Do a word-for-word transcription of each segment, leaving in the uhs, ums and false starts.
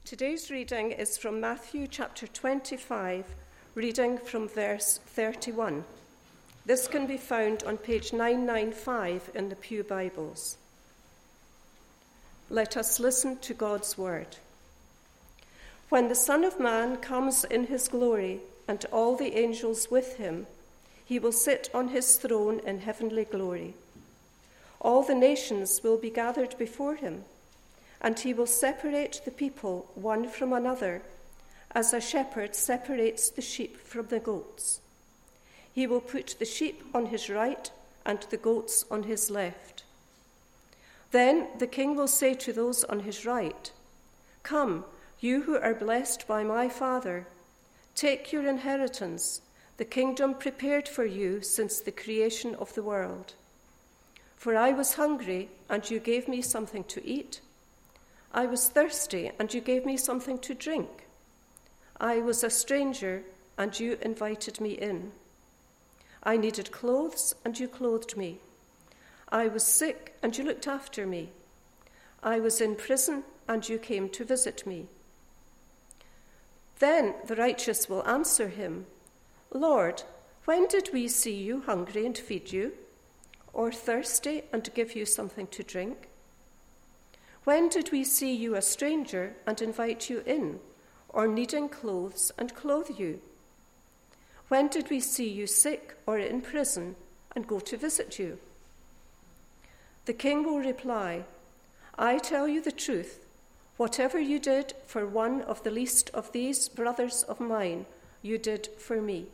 Today's reading is from Matthew chapter twenty-five, reading from verse thirty-one. This can be found on page nine ninety-five in the Pew Bibles. Let us listen to God's word. When the Son of Man comes in his glory and all the angels with him, he will sit on his throne in heavenly glory. All the nations will be gathered before him, and he will separate the people one from another, as a shepherd separates the sheep from the goats. He will put the sheep on his right and the goats on his left. Then the king will say to those on his right, "Come, you who are blessed by my Father, take your inheritance, the kingdom prepared for you since the creation of the world. For I was hungry, and you gave me something to eat. I was thirsty, and you gave me something to drink. I was a stranger, and you invited me in. I needed clothes, and you clothed me. I was sick, and you looked after me. I was in prison, and you came to visit me." Then the righteous will answer him, "Lord, when did we see you hungry and feed you, or thirsty and give you something to drink? When did we see you a stranger and invite you in, or needing clothes and clothe you? When did we see you sick or in prison and go to visit you?" The king will reply, "I tell you the truth, whatever you did for one of the least of these brothers of mine, you did for me."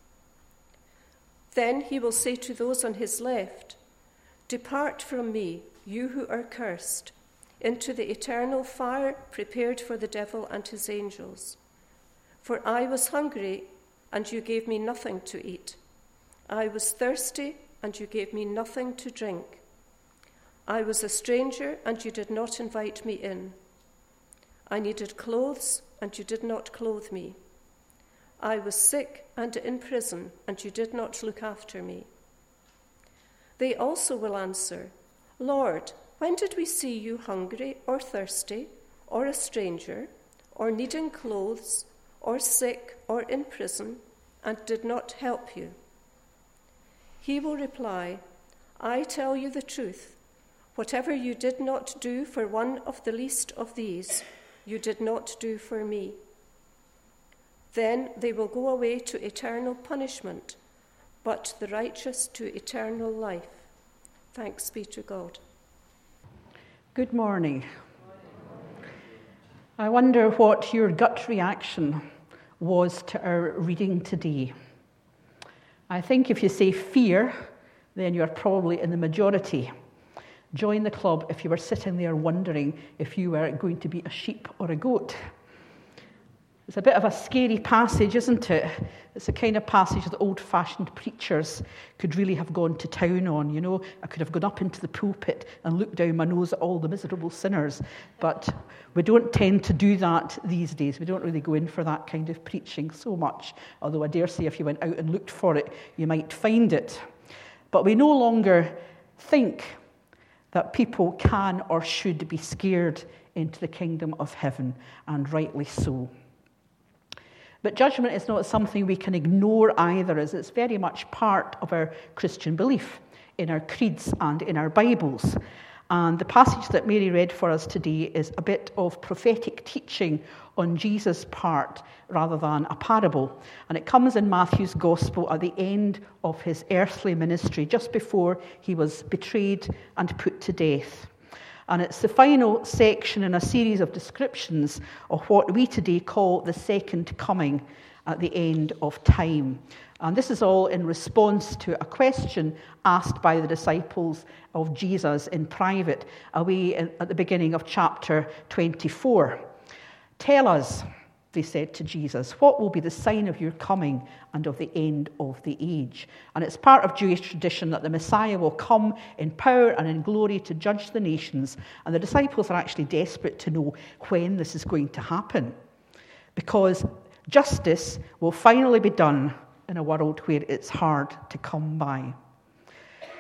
Then he will say to those on his left, "Depart from me, you who are cursed, into the eternal fire prepared for the devil and his angels. For I was hungry, and you gave me nothing to eat. I was thirsty, and you gave me nothing to drink. I was a stranger, and you did not invite me in. I needed clothes, and you did not clothe me. I was sick and in prison, and you did not look after me." They also will answer, "Lord, when did we see you hungry or thirsty, or a stranger, or needing clothes, or sick, or in prison, and did not help you?" He will reply, "I tell you the truth, whatever you did not do for one of the least of these, you did not do for me." Then they will go away to eternal punishment, but the righteous to eternal life. Thanks be to God. Good morning. I wonder what your gut reaction was to our reading today. I think if you say fear, then you're probably in the majority. Join the club if you were sitting there wondering if you were going to be a sheep or a goat. It's a bit of a scary passage, isn't it? It's the kind of passage that old-fashioned preachers could really have gone to town on, you know. I could have gone up into the pulpit and looked down my nose at all the miserable sinners. But we don't tend to do that these days. We don't really go in for that kind of preaching so much. Although I dare say if you went out and looked for it, you might find it. But we no longer think that people can or should be scared into the kingdom of heaven, and rightly so. But judgment is not something we can ignore either, as it's very much part of our Christian belief in our creeds and in our Bibles. And the passage that Mary read for us today is a bit of prophetic teaching on Jesus' part rather than a parable. And it comes in Matthew's Gospel at the end of his earthly ministry, just before he was betrayed and put to death. And it's the final section in a series of descriptions of what we today call the second coming at the end of time. And this is all in response to a question asked by the disciples of Jesus in private, away at the beginning of chapter twenty-four. "Tell us," they said to Jesus, "what will be the sign of your coming and of the end of the age?" And it's part of Jewish tradition that the Messiah will come in power and in glory to judge the nations. And the disciples are actually desperate to know when this is going to happen, because justice will finally be done in a world where it's hard to come by.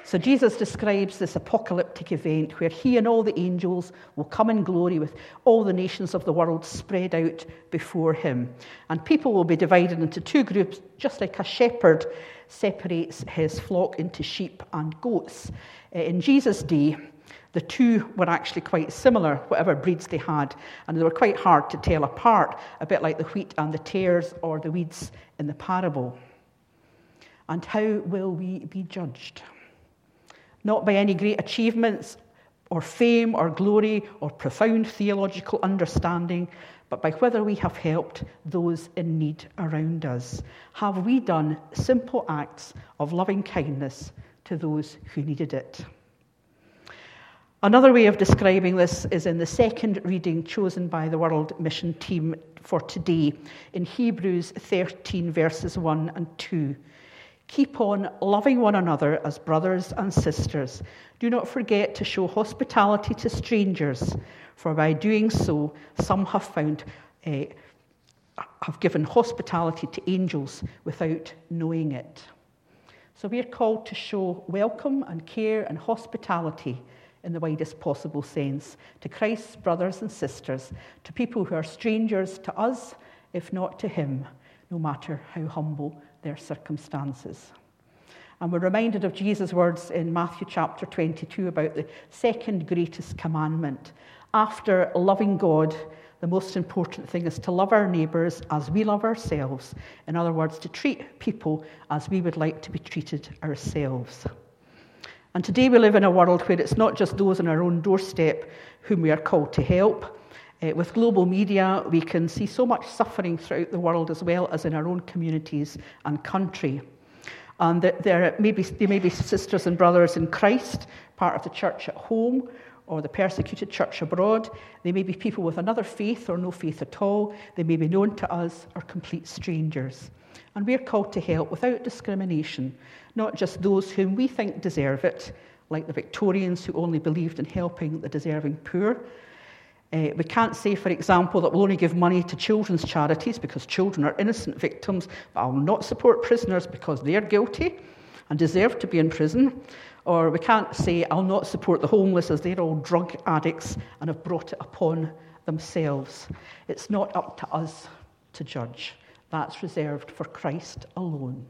So Jesus describes this apocalyptic event where he and all the angels will come in glory with all the nations of the world spread out before him. And people will be divided into two groups, just like a shepherd separates his flock into sheep and goats. In Jesus' day, the two were actually quite similar, whatever breeds they had, and they were quite hard to tell apart, a bit like the wheat and the tares or the weeds in the parable. And how will we be judged? Not by any great achievements or fame or glory or profound theological understanding, but by whether we have helped those in need around us. Have we done simple acts of loving kindness to those who needed it? Another way of describing this is in the second reading chosen by the World Mission Team for today, in Hebrews thirteen, verses one and two. Keep on loving one another as brothers and sisters. Do not forget to show hospitality to strangers, for by doing so, some have found, uh, have given hospitality to angels without knowing it. So we are called to show welcome and care and hospitality in the widest possible sense to Christ's brothers and sisters, to people who are strangers to us, if not to him, no matter how humble their circumstances. And we're reminded of Jesus' words in Matthew chapter twenty-two about the second greatest commandment. After loving God, the most important thing is to love our neighbours as we love ourselves. In other words, to treat people as we would like to be treated ourselves. And today we live in a world where it's not just those on our own doorstep whom we are called to help. Uh, with global media, we can see so much suffering throughout the world as well as in our own communities and country. And there may be, there may be sisters and brothers in Christ, part of the church at home, or the persecuted church abroad. They may be people with another faith or no faith at all. They may be known to us or complete strangers. And we're called to help without discrimination, not just those whom we think deserve it, like the Victorians who only believed in helping the deserving poor. Uh, we can't say, for example, that we'll only give money to children's charities because children are innocent victims, but I'll not support prisoners because they're guilty and deserve to be in prison. Or we can't say, I'll not support the homeless as they're all drug addicts and have brought it upon themselves. It's not up to us to judge. That's reserved for Christ alone.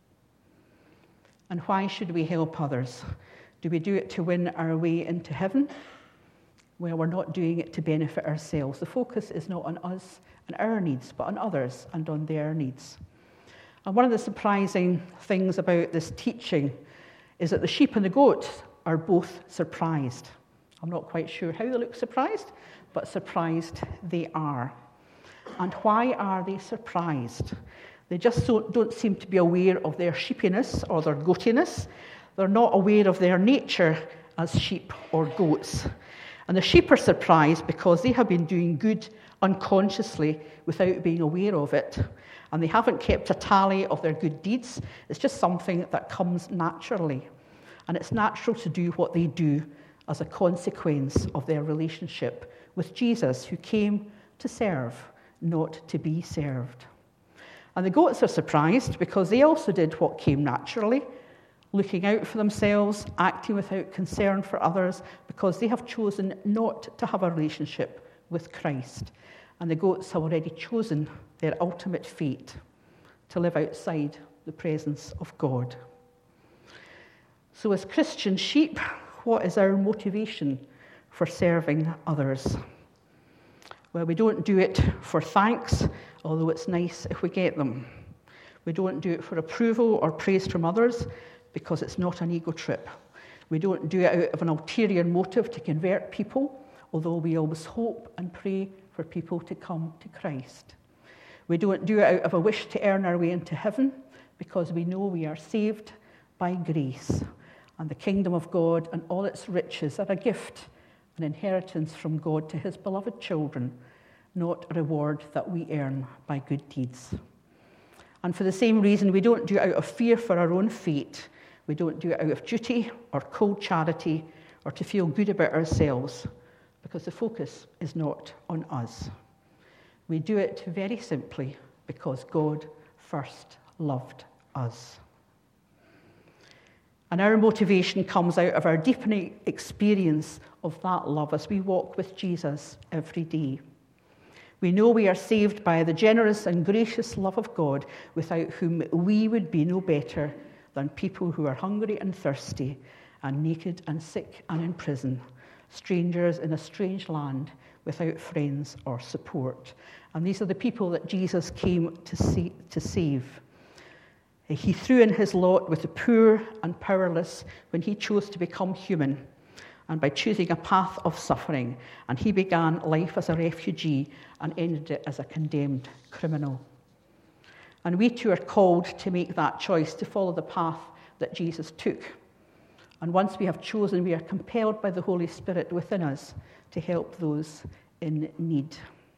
And why should we help others? Do we do it to win our way into heaven? Well, we're not doing it to benefit ourselves. The focus is not on us and our needs, but on others and on their needs. And one of the surprising things about this teaching is that the sheep and the goats are both surprised. I'm not quite sure how they look surprised, but surprised they are. And why are they surprised? They just don't seem to be aware of their sheepiness or their goatiness. They're not aware of their nature as sheep or goats. And the sheep are surprised because they have been doing good unconsciously without being aware of it. And they haven't kept a tally of their good deeds. It's just something that comes naturally. And it's natural to do what they do as a consequence of their relationship with Jesus, who came to serve, not to be served. And the goats are surprised because they also did what came naturally, looking out for themselves, acting without concern for others, because they have chosen not to have a relationship with Christ. And the goats have already chosen their ultimate fate, to live outside the presence of God. So as Christian sheep, what is our motivation for serving others? Well, we don't do it for thanks, although it's nice if we get them. We don't do it for approval or praise from others, because it's not an ego trip. We don't do it out of an ulterior motive to convert people, although we always hope and pray for people to come to Christ. We don't do it out of a wish to earn our way into heaven, because we know we are saved by grace, and the kingdom of God and all its riches are a gift, an inheritance from God to his beloved children, not a reward that we earn by good deeds. And for the same reason, we don't do it out of fear for our own fate. We don't do it out of duty or cold charity or to feel good about ourselves, because the focus is not on us. We do it very simply because God first loved us. And our motivation comes out of our deepening experience of that love as we walk with Jesus every day. We know we are saved by the generous and gracious love of God, without whom we would be no better than people who are hungry and thirsty, and naked and sick and in prison, strangers in a strange land without friends or support. And these are the people that Jesus came to, see, to save. He threw in his lot with the poor and powerless when he chose to become human, and by choosing a path of suffering, and he began life as a refugee and ended it as a condemned criminal. And we too are called to make that choice, to follow the path that Jesus took. And once we have chosen, we are compelled by the Holy Spirit within us to help those in need.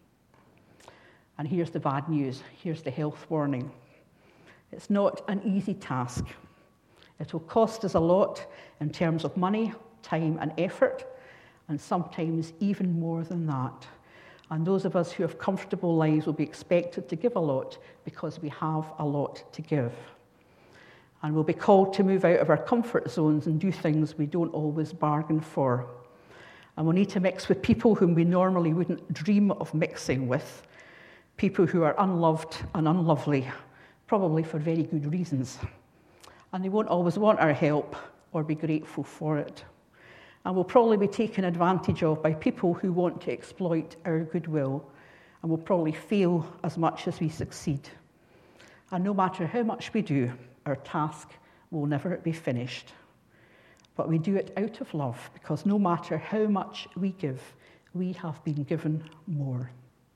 And here's the bad news. Here's the health warning. It's not an easy task. It will cost us a lot in terms of money, time, and effort, and sometimes even more than that. And those of us who have comfortable lives will be expected to give a lot because we have a lot to give. And we'll be called to move out of our comfort zones and do things we don't always bargain for. And we'll need to mix with people whom we normally wouldn't dream of mixing with, people who are unloved and unlovely, probably for very good reasons. And they won't always want our help or be grateful for it. And we'll probably be taken advantage of by people who want to exploit our goodwill, and we'll probably fail as much as we succeed. And no matter how much we do, our task will never be finished. But we do it out of love, because no matter how much we give, we have been given more.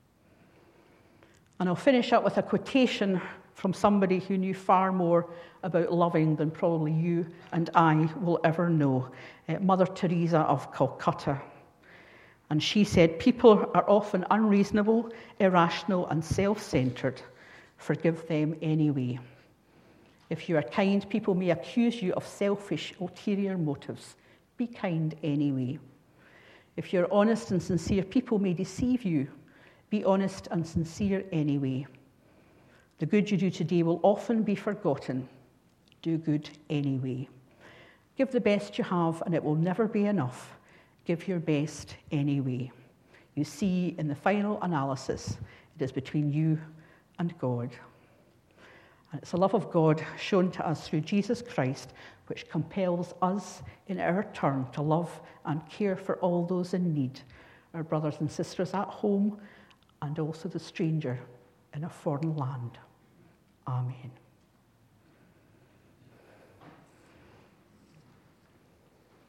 And I'll finish up with a quotation from somebody who knew far more about loving than probably you and I will ever know, uh, Mother Teresa of Calcutta. And she said, "People are often unreasonable, irrational, and self-centered. Forgive them anyway. If you are kind, people may accuse you of selfish, ulterior motives. Be kind anyway. If you're honest and sincere, people may deceive you. Be honest and sincere anyway. The good you do today will often be forgotten. Do good anyway. Give the best you have, and it will never be enough. Give your best anyway. You see, in the final analysis, it is between you and God. And it's the love of God shown to us through Jesus Christ, which compels us in our turn to love and care for all those in need, our brothers and sisters at home, and also the stranger in a foreign land. Amen.